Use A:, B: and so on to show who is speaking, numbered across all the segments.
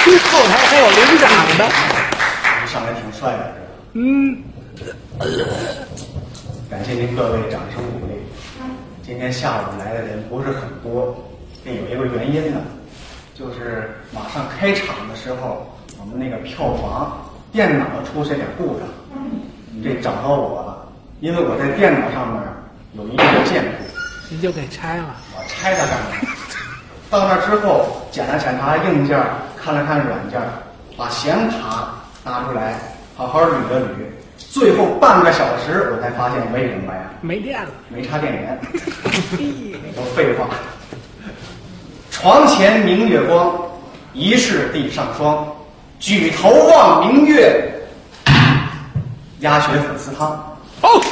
A: 后台还有领奖的，
B: 一上来挺帅的，感谢您各位掌声鼓励。今天下午来的人不是很多，这有一个原因呢，就是马上开场的时候，我们那个票房电脑出现点故障，这找到我了，因为我在电脑上面有一个建筑，
A: 你就给拆了。
B: 我拆它干嘛？到那之后检查硬件，看了看软件，把显卡拿出来，好好捋了捋。最后半个小时，我才发现为什么呀？
A: 没电了，
B: 没插电源。都废话。床前明月光，疑是地上霜。举头望明月，鸭血粉丝汤。
A: 哦，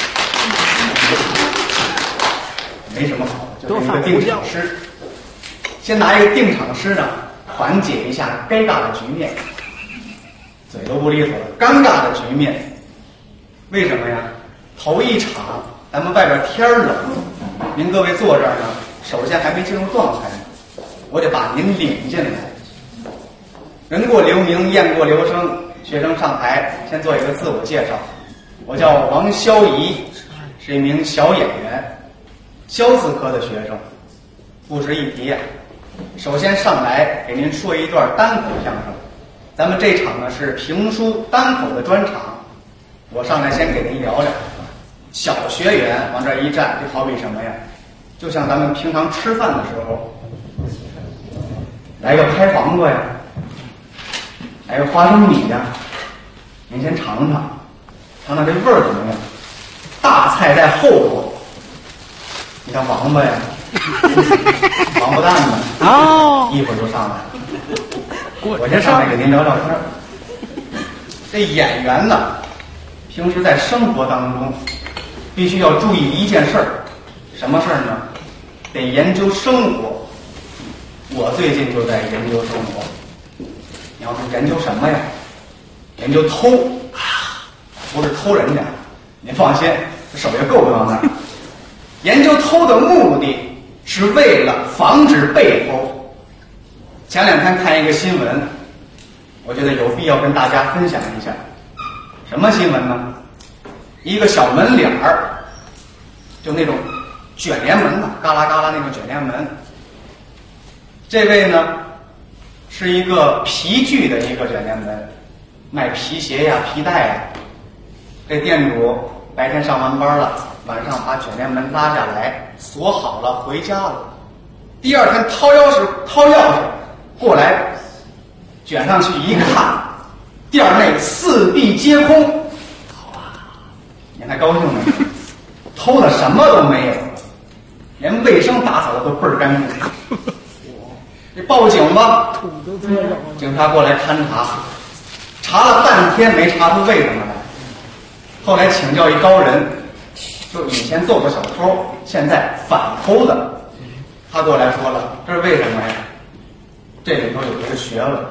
B: 没什么好的，就是一个定场诗。先拿一个定场诗呢，缓解一下尴尬的局面。嘴都不利索了，尴尬的局面。为什么呀？头一场咱们外边天冷，您各位坐这儿呢，首先还没进入状态呢，我得把您领进来。人过留名，雁过留声，学生上台先做一个自我介绍。我叫王潇怡，是一名小演员，肖字科的学生。不值一提，首先上来给您说一段单口相声。咱们这场呢是评书单口的专场，我上来先给您聊聊。小学员往这一站，就好比什么呀？就像咱们平常吃饭的时候，来个拍黄瓜呀，来个花生米呀，您先尝尝，尝尝这味儿怎么样？大菜在后头，你看王八呀，王八蛋呢，一会儿就上来了。我先上来给您聊聊天。这演员呢，平时在生活当中必须要注意一件事儿，什么事儿呢？得研究生活。我最近就在研究生活。你要说研究什么呀？研究偷，不是偷人家，您放心，手也够不到那儿。研究偷的目的是为了防止被偷。前两天看一个新闻，我觉得有必要跟大家分享一下。什么新闻呢？一个小门脸儿，就那种卷帘门呐，嘎啦嘎啦那种卷帘门。这位呢，是一个皮具的一个卷帘门，卖皮鞋呀、皮带呀。这店主白天上完班了，晚上把卷帘门拉下来，锁好了，回家了。第二天掏钥匙过来，卷上去一看，店内四壁皆空。您还高兴呢？偷的什么都没有，连卫生打扫的都倍儿干净。你报警吧，警察过来勘查，查了半天没查出为什么来。后来请教一高人，就以前做过小偷，现在反偷的。他过来说了，这是为什么呀？这里头有一个学问。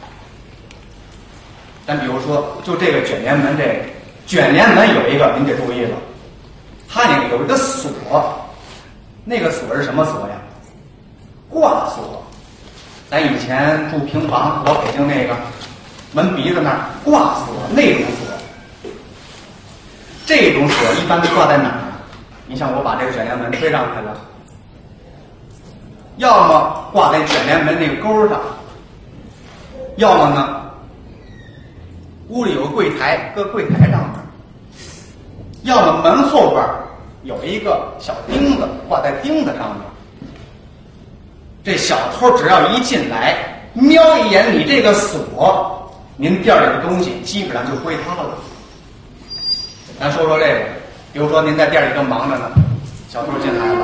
B: 咱比如说，就这个卷帘门，这个卷帘门有一个，您得注意了，它那个有一个锁，那个锁是什么锁呀？挂锁。咱以前住平房，老北京那个门鼻子那儿挂锁，那种锁。这种锁一般都挂在哪儿？你像我把这个卷帘门推上去了，要么挂在卷帘门那个钩上，要么呢，屋里有个柜台，搁柜台上面，要么门后边有一个小钉子，挂在钉子上面。这小偷只要一进来，瞄一眼你这个锁，您店里的东西基本上就归他了。咱说说这个，比如说您在店里正忙着呢，小偷进来了，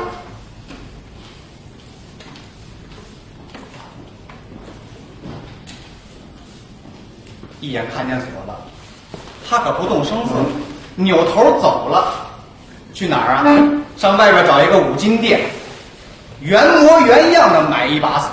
B: 一眼看见锁了，他可不动声色，扭头走了。去哪儿啊？上外边找一个五金店，原模原样的买一把锁，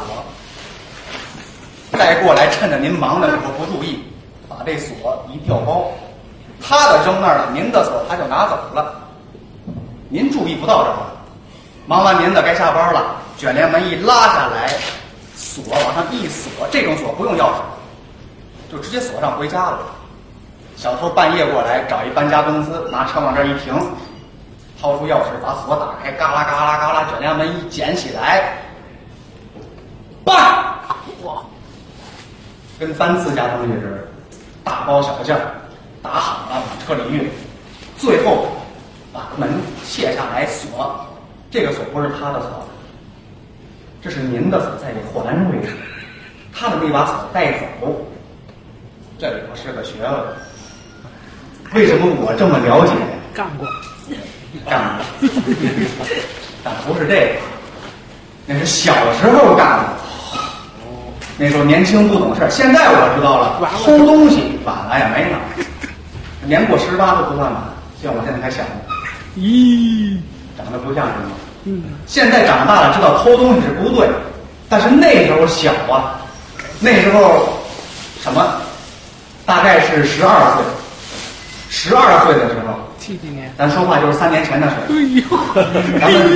B: 再过来趁着您忙的时候不注意，把这锁一调包，他的扔那儿了，您的锁他就拿走了，您注意不到这儿。忙完您的该下班了，卷帘门一拉下来， 锁往上一锁，这种锁不用钥匙，就直接锁上回家了。小偷半夜过来找一搬家公司，拿车往这儿一停，掏出钥匙把锁打开，嘎啦嘎啦嘎啦，卷帘门一捡起来，办！哇，跟搬自家东西似的，大包小件打好了往车里运，最后把门卸下来锁。这个锁不是他的锁，这是您的锁，在里还回去。他的那把锁带走，这里头是个学问。为什么我这么了解？
A: 干过，
B: 干过，但不是这个，那是小时候干的。那时候年轻不懂事，现在我知道了，偷东西晚了也没呢，年过18都不算晚。像我现在还小呢，
A: 咦，
B: 长得不像什么。现在长大了知道偷东西是不对，但是那时候小啊，那时候什么，大概是12岁。12岁的时候
A: 70几年，
B: 咱说话就是3年前的事。
A: 哎呦，
B: 咱们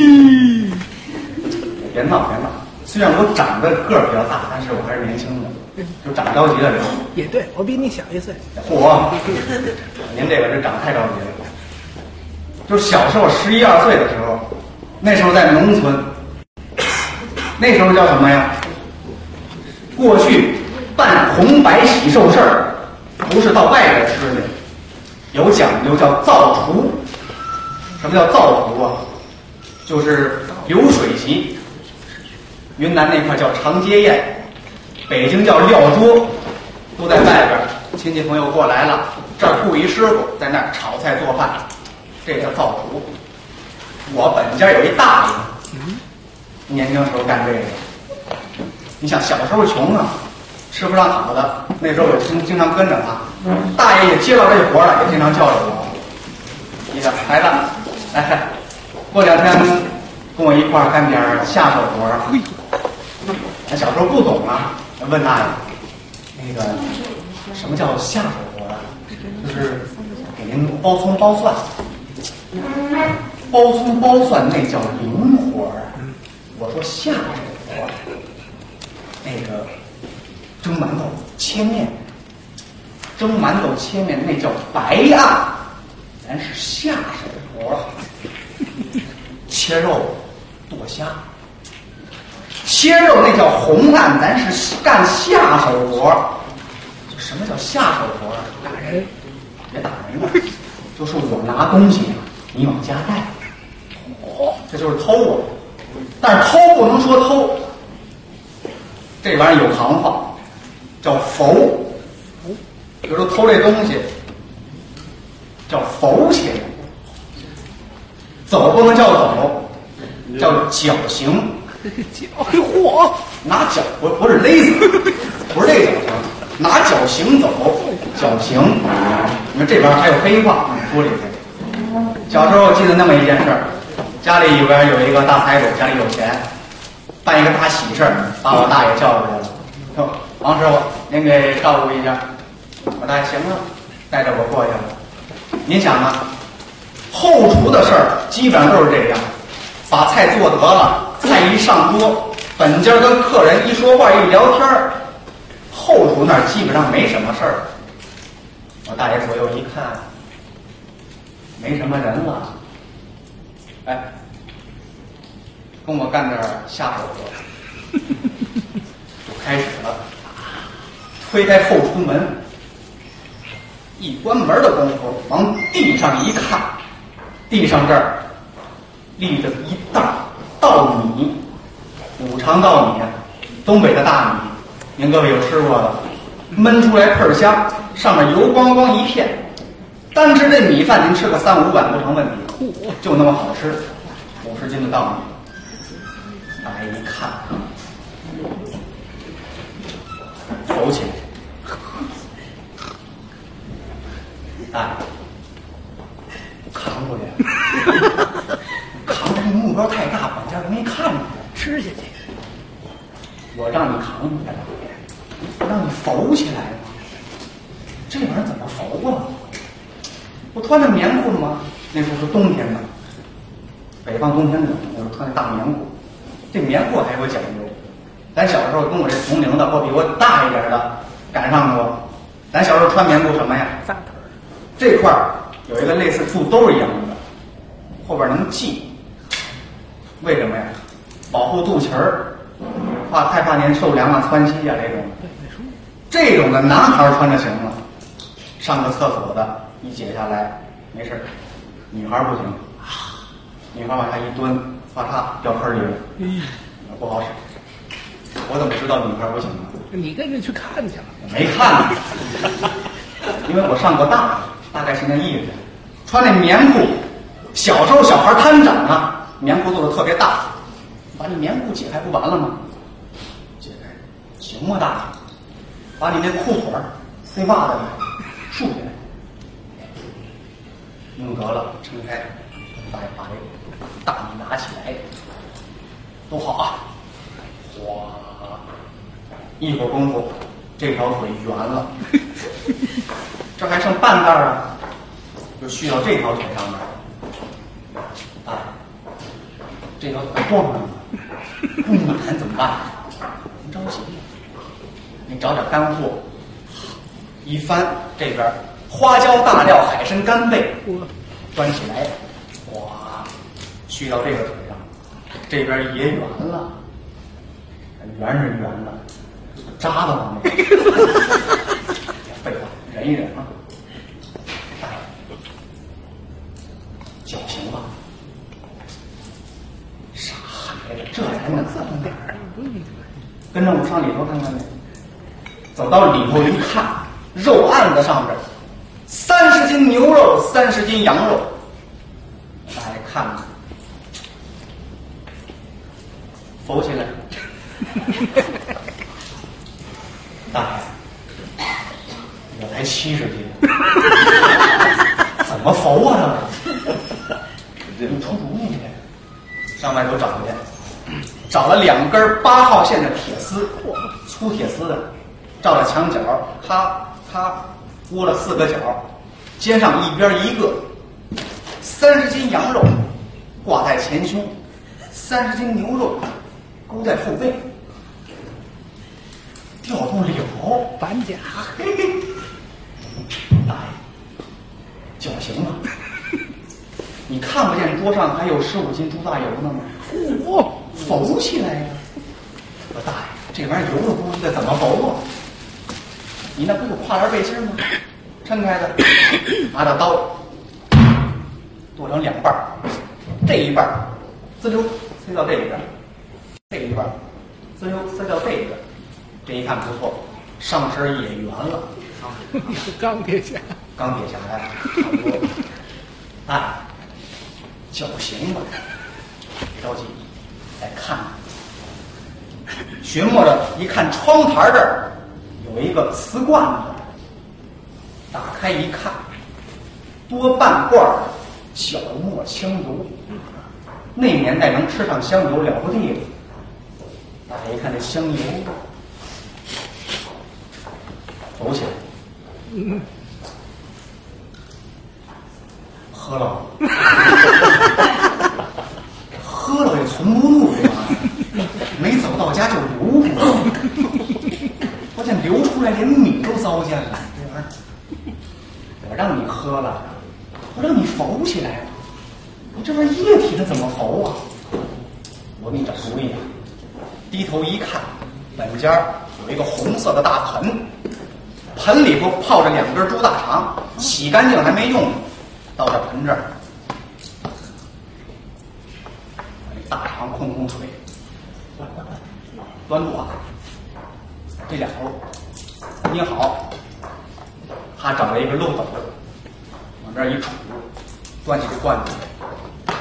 B: 别闹别闹，虽然我长得个儿比较大，但是我还是年轻的，就长着急的人。
A: 也对，我比你小1岁。
B: 嚯，您这个是长太着急了。就是小时候11、12岁的时候，那时候在农村，那时候叫什么呀？过去办红白喜寿事儿，不是到外边吃去。有讲究叫灶厨。什么叫灶厨啊？就是流水席，云南那块叫长街宴，北京叫撂桌，都在外边，亲戚朋友过来了，这儿雇一师傅在那儿炒菜做饭，这叫灶厨。我本家有一大爷，年轻时候干这个。你想小时候穷啊，吃不上好的，那时候我经常跟着他。大爷也接到这活了，也经常叫着我。你看孩子，来，过2天跟我一块儿干点下手活儿。咱小时候不懂啊，问大爷，那个什么叫下手活啊？就是给您包葱包蒜。包葱包蒜那叫零活儿，我说下手活儿，那个蒸馒头切面。蒸馒头切面那叫白案，咱是下手活。切肉剁虾，切肉那叫红案，咱是干下手活。什么叫下手活？打人，别打人了，就是我拿东西你往家带，这就是偷啊。但是偷不能说偷，这玩意儿有行话，叫浮。比如说偷这东西叫浮起来，走不能叫走，叫绞刑。
A: 嚯，
B: 拿脚不是勒死，不是这个绞刑，拿脚行走，绞刑。你们这边还有黑话，说里头。小时候记得那么一件事儿，家里边有一个大财主，家里有钱，办一个大喜事儿，把我大爷叫过来了，说王师傅您给照顾一下。我大爷行了，带着我过去了。您想啊，后厨的事儿基本上都是这样，把菜做得了，菜一上桌，本家跟客人一说话一聊天儿，后厨那儿基本上没什么事儿。我大爷左右一看，没什么人了，哎，跟我干点下手活，就开始了。推开后厨门，一关门的功夫，往地上一看，地上这儿立着一袋稻米，五常稻米啊，东北的大米，您各位有吃过的，焖出来倍儿香，上面油光光一片，单吃这米饭您吃个3、5碗不成问题，就那么好吃，50斤的稻米。大爷一看，走起来。哎，扛过去，扛着这目标太大，本家容易看着，
A: 吃下去。
B: 我让你扛起来，我让你浮起来吗？这玩意儿怎么浮啊？我穿着棉裤吗？那时候是冬天的，北方冬天冷，我穿着大棉裤，这棉裤还有讲究， 咱小时候跟我这同龄的或比我大一点的赶上过。咱小时候穿棉裤什么呀？
A: 扎腿儿。
B: 这块儿有一个类似肚兜一样的，后边能系。为什么呀？保护肚脐儿，害怕您受凉啊、窜稀啊这种。这种的男孩穿着行了，上个厕所的一解下来没事，女孩不行，女孩往下一蹲，咔嚓掉坑里了，不好使。我怎么知道女孩不行呢？
A: 你跟着去看去了？
B: 没看呢，因为我上过大概是那意思。穿那棉裤，小时候小孩贪长啊，棉裤做的特别大，把你棉裤解开不完了吗？解开，行吗大爷？把你那裤腿儿塞袜子里竖起来，弄得了，撑开，大爷把这大米拿起来，多好啊！哗，一会儿功夫，这条腿圆了，这还剩半袋啊，就续到这条腿上面。啊，这条腿撞上了，不满怎么办？您着急呀？你找点干货，一翻这边花椒、大料、海参、干贝，端起来，哇，续到这个腿上，这边也圆了，圆是圆了，扎的往那。废话，忍一忍啊。脚行吧？傻孩子，这还能这么点儿？跟着我上里头看看呗。走到里头一看，肉案子上边30斤牛肉，30斤羊肉。大家看看，浮起来。大爷，我才70斤，怎么浮啊？这你出主意去，上外头找去，找了2根8号线的铁丝，粗铁丝的。照着墙角，咔咔窝了4个角，肩上一边一个，30斤羊肉挂在前胸，30斤牛肉勾在后背，调动里头
A: 板甲，
B: 嘿嘿，大爷，脚行吗？你看不见桌上还有15斤猪大油呢吗？浮起来呀！我大爷，这玩意儿油了咕叽的，怎么浮啊？你那不有跨栏背心吗？抻开的，拿着刀剁成2半，这一半滋溜塞到这里边，这一半滋溜塞到这里边。这一看不错，上身也圆了，
A: 钢铁侠，
B: 钢铁侠呀，差不多。哎，脚行吧？别着急，来看看。寻摸着一看，窗台这儿有一个瓷罐子，打开一看，多半罐的角磨香油。那年代能吃上香油了不地了。大家一看这香油，走起来，喝了，喝了也存不住这玩意儿，没走到家就流出来，关键流出来连米都糟践了。这玩意儿，我让你喝了，我让你浮起来了，你这玩意儿液体的怎么浮啊？我给你找主意啊！低头一看，本家有一个红色的大盆，盆里头泡着2根猪大肠，洗干净还没用呢。到这盆这儿，大肠空空腿，端住啊！这2头捏好，他找了一个漏斗，往这儿一杵，端起这罐子来。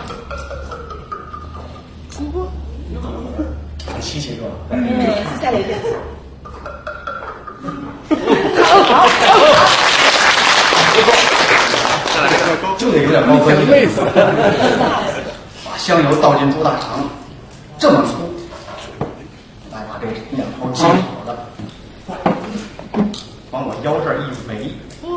B: 很稀奇是吧？
C: 再来一遍。
B: 就得有点高科技，把香油倒进猪大肠，这么粗，来把这2头系好了，往我腰这儿一围，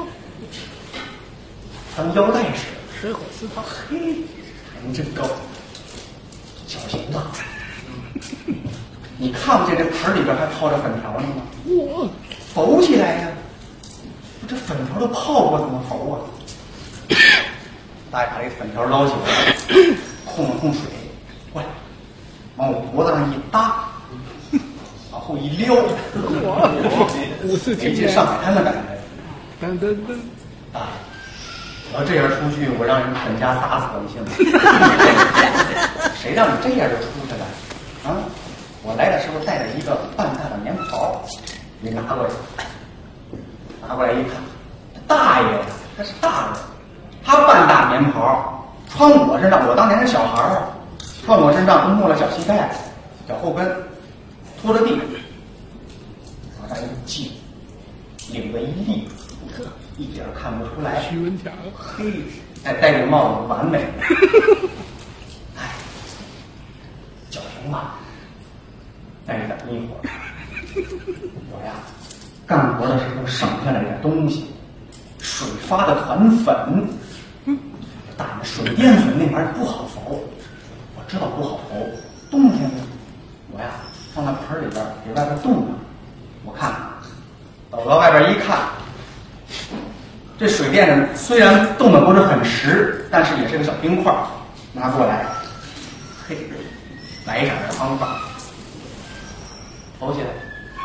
B: 当腰带使。
A: 水火私汤，
B: 嘿，人真高，小型的， 你看不见这盆里边还泡着粉条呢吗？
A: 我
B: 浮起来呀！这粉条都泡过，怎么浮啊？大爷把这粉条捞起来，控了控水，过来，往我脖子上一搭，往后一撩，
A: 我是
B: 没进上海滩的感觉。
A: 噔噔噔，
B: 啊！我要这样出去，我让人本家打死我，你信吗？谁让你这样就出去了？啊！我来的时候带着一个半大的棉袍，你拿过来，拿过来一看，大爷呀，他是大人，他半大棉袍穿我身上，我当年是小孩儿，穿我身上都没了小膝盖、脚后跟，拖着地，往上一系，领子一立，一点看不出来。
A: 徐文强，
B: 嘿，再戴个帽子完美。哎，脚行吧。再等一会儿，我呀，干活的时候省下来点东西，水发的团粉。大爷，水淀粉那玩意儿不好浮，我知道不好浮。冬天呢，我呀放在盆里边，给外边冻着。我看，走到外边一看，这水淀呢虽然冻的不是很实，但是也是个小冰块，拿过来，嘿，来一点的方法。浮起来，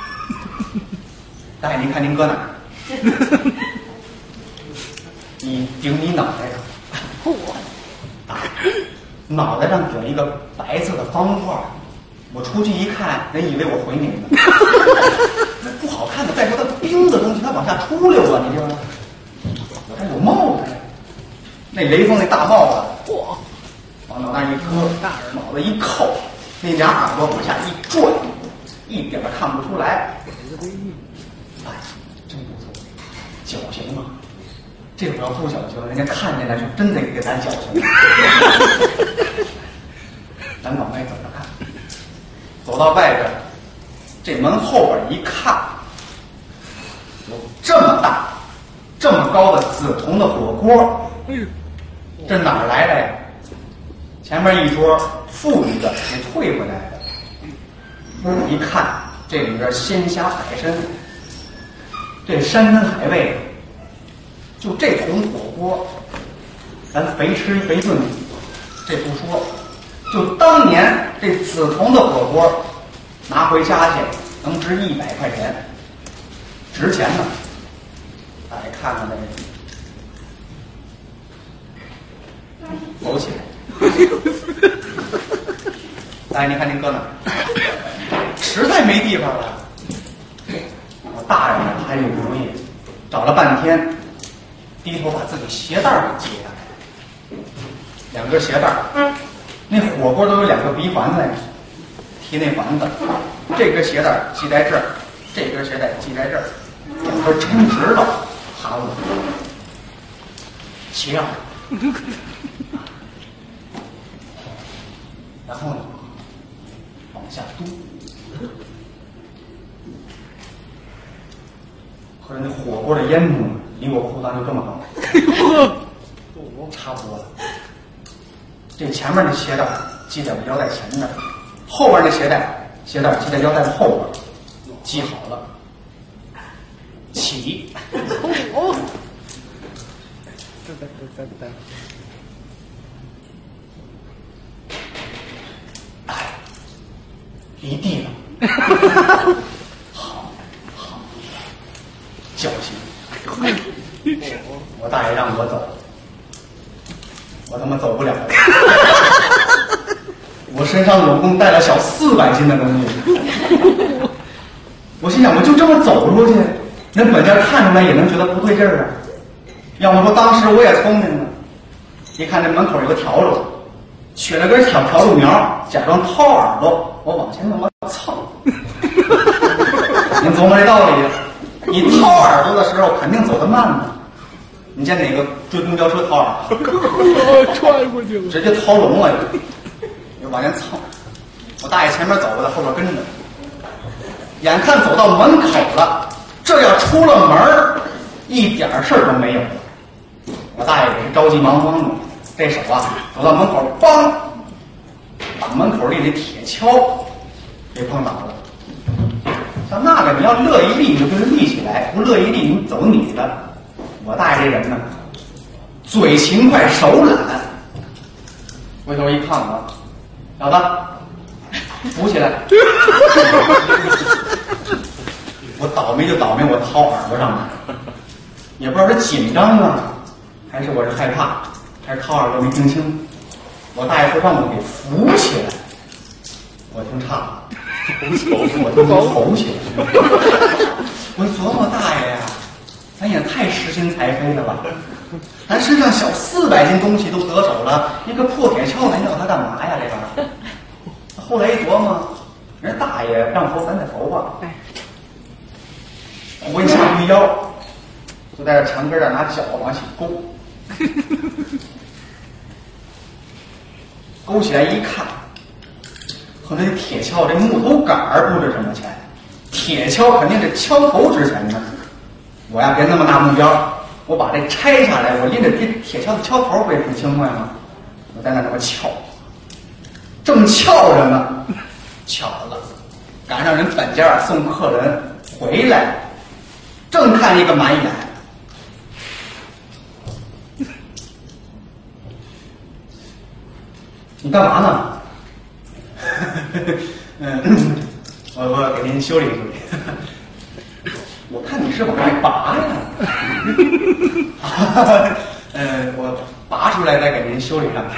B: 大爷，您看您搁哪儿？你顶你脑袋上，脑袋上顶一个白色的方块，我出去一看，人以为我回你呢。那不好看的，再说它冰的东西，它往下出溜啊，你知道吗？我这有帽子呀，那雷锋那大帽子，往脑袋一搁，脑袋一扣，那俩耳朵往下一转。一点看不出来，哎，真不错，绞刑嘛。这会儿要不绞刑，人家看见了是真得给咱绞刑。咱往外走着看，走到外边，这门后边一看，有这么大、这么高的紫铜的火锅，这哪儿来的呀？前面一桌富裕的给退回来的。一看这里边鲜虾海参，这山珍海味，就这桶火锅，咱肥吃肥炖，这不说，就当年这紫铜的火锅，拿回家去能值100块钱，值钱呢。大家看看这个，走起来。大爷，您看您搁哪儿？实在没地方了，我大人还有主意，找了半天，低头把自己鞋带给解下来，2根鞋带，那火锅都有2个鼻环子呀，提那环子，这根鞋带系在这儿，这根鞋带系在这儿，2根撑直了，含我，齐上，然后呢，往下嘟。可是那火锅的烟囱离我裤裆就这么高，差不多了。这前面的鞋带系在我腰带前面，后边的鞋带系在腰带的后边，系好了，起。哎，离地了。好，侥幸。我大爷让我走，我他妈走不了了。我身上总共带了小400斤的东西。我心想，我就这么走出去，人本家看出来也能觉得不对劲儿啊。要么说当时我也聪明了，一看这门口有个笤帚，取了根笤帚苗，假装掏耳朵，我往前那么蹭。您琢磨这道理，你掏耳朵的时候肯定走得慢呢。你见哪个追公交车掏耳朵？
A: 穿过去了，
B: 直接掏聋了，就往前蹭。我大爷前面走，我在后边跟着。眼看走到门口了，这要出了门，一点事儿都没有了。我大爷也是着急忙慌的，这手啊走到门口，梆，把门口里的铁锹给碰倒了。像那个你要乐一立你就跟人立起来，不乐一立你走你的。我大爷这人呢，嘴勤快手懒，回头一看我，小子，扶起来。我倒霉就倒霉，我掏耳朵上了，也不知道是紧张啊，还是我是害怕，还是掏耳朵没听清。我大爷说让我给扶起来，我听差了，我听吼起来。我琢磨大爷呀，咱也太失心才飞了吧！咱身上小400斤东西都得手了，一个破铁锹咱要它干嘛呀？这个。后来一琢磨，人大爷让扶咱得扶吧。我一下不腰，就在这墙根儿拿脚往起勾，勾起来一看，和那铁锹这木头杆儿不值什么钱，铁锹肯定是锹头值钱呢。我呀别那么大目标，我把这拆下来，我拎着铁锹的锹头不也挺轻快吗？我在那么撬，正撬着呢，巧了，赶上人本家送客人回来，正看一个满眼。你干嘛呢？我给您修理修理。我看你是往外拔呀。我拔出来再给您修理上。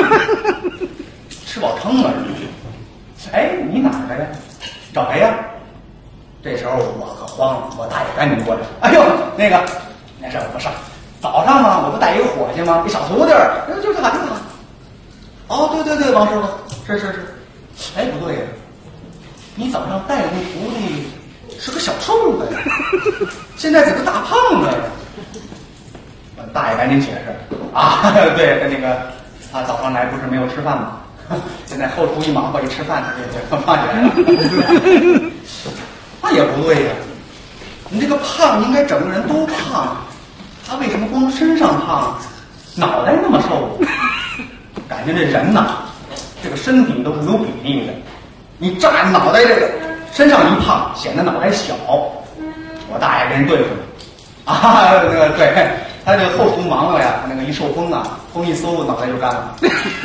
B: 吃饱撑了是吗？哎，你哪儿的呀？找谁呀？这时候我可慌了，我大爷赶紧过来。哎呦，那事儿不是，早上嘛，我不带一个伙计吗？一小徒弟儿，就他。哦，对，王师傅，是。哎，不对呀，你早上带的那徒弟是个小瘦子呀，现在怎么大胖子呀？我大爷赶紧解释啊，对，那个他早上来不是没有吃饭吗？现在后厨一忙活一吃饭，就胖起来了。那也不对呀，你这个胖应该整个人都胖，他为什么光身上胖，脑袋那么瘦？感觉这人呐，这个身体都是有比例的。你炸脑袋这个身上一胖，显得脑袋小。我大爷跟人对付啊，对，他这个后厨忙活呀，他那个一受风啊，风一嗖，脑袋就干了。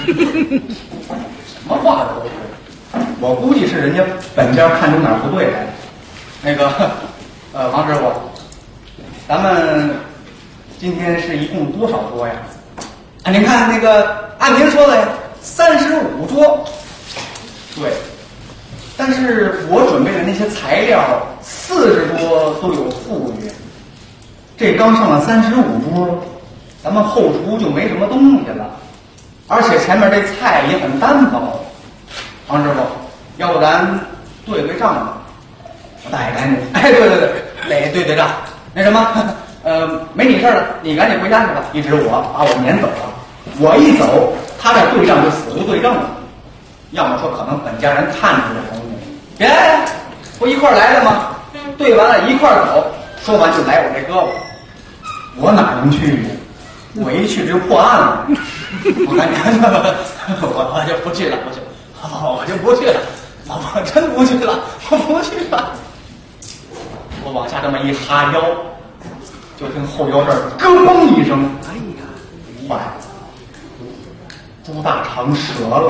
B: 什么话都是，我估计是人家本家看出哪儿不对来。那个，王师傅，咱们今天是一共多少桌呀？啊，您看那个，按您说的呀，35桌。对，但是我准备的那些材料40桌都有富裕，这刚上了35桌，咱们后厨就没什么东西了，而且前面这菜也很单薄。王师傅，要不咱对账吧？我大爷赶紧，哎，对，对账。那什么，没你事了，你赶紧回家去吧。一直我把我撵走了，我一走，他这对账就死无对证了。要么说可能本家人看出来东西，别，不一块儿来的吗？对完了一块儿走，说完就来我这胳膊，我哪能去呀？我一去就破案了。我赶紧，我就不去了，我就不去了，我真不去了，我不去了。我往下这么一哈腰，就听后腰这儿咯嘣一声，哎呀，坏了，猪大肠折了，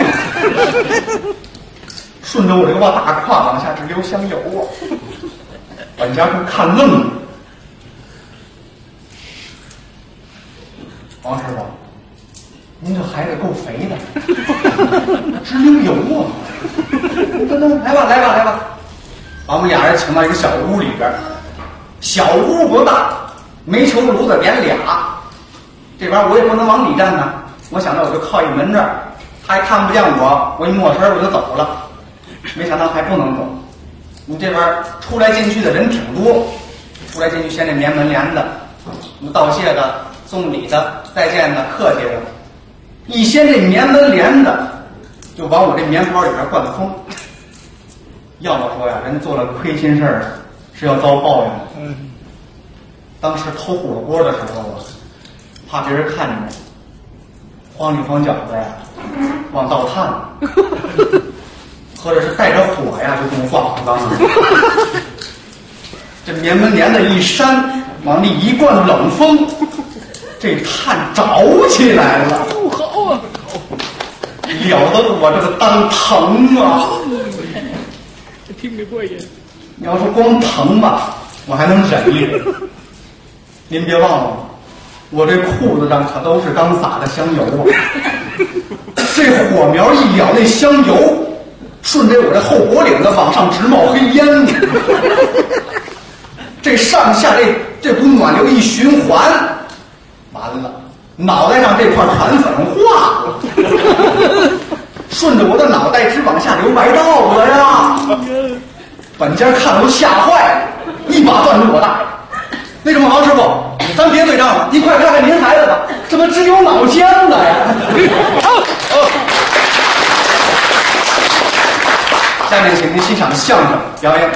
B: 顺着我这个大胯往下直流香油啊！本家都看愣了。王师傅，您这孩子够肥的，直流油啊！来吧，把我们俩人请到一个小屋里边，小屋不大，煤球炉子点俩，这边我也不能往里站呢，我想着我就靠一门这儿，他还看不见我，我一抹身我就走了，没想到还不能走。你这边出来进去的人挺多，出来进去先这棉门帘子，什么道谢的、送礼的、再见的、客气的，一掀这棉门帘子，就往我这棉包里边灌风。要么说呀，人做了亏心事儿是要遭报应的。当时偷火锅的时候啊，怕别人看见，慌里慌脚的呀，往倒探。 或者是带着火呀，就跟我挂黄冈啊。这棉门帘子一扇，往里一灌冷风，这炭着起来了。
A: 好啊，
B: 了得我这个当疼啊！
A: 听得过瘾。
B: 你要说光疼吧，我还能忍一忍。您别忘了，我这裤子上可都是刚撒的香油啊！这火苗一燎，那香油顺着我这后脖领子往上直冒黑烟呢。这上下这股暖流一循环，完了，脑袋上这块盘粉化了，顺着我的脑袋直往下流白道子呀！本家看了都吓坏了，一把攥住我大爷。那什么，王师傅，咱别对账了，您快看看您孩子吧，怎么只有脑浆子呀？下面请您欣赏相声表演。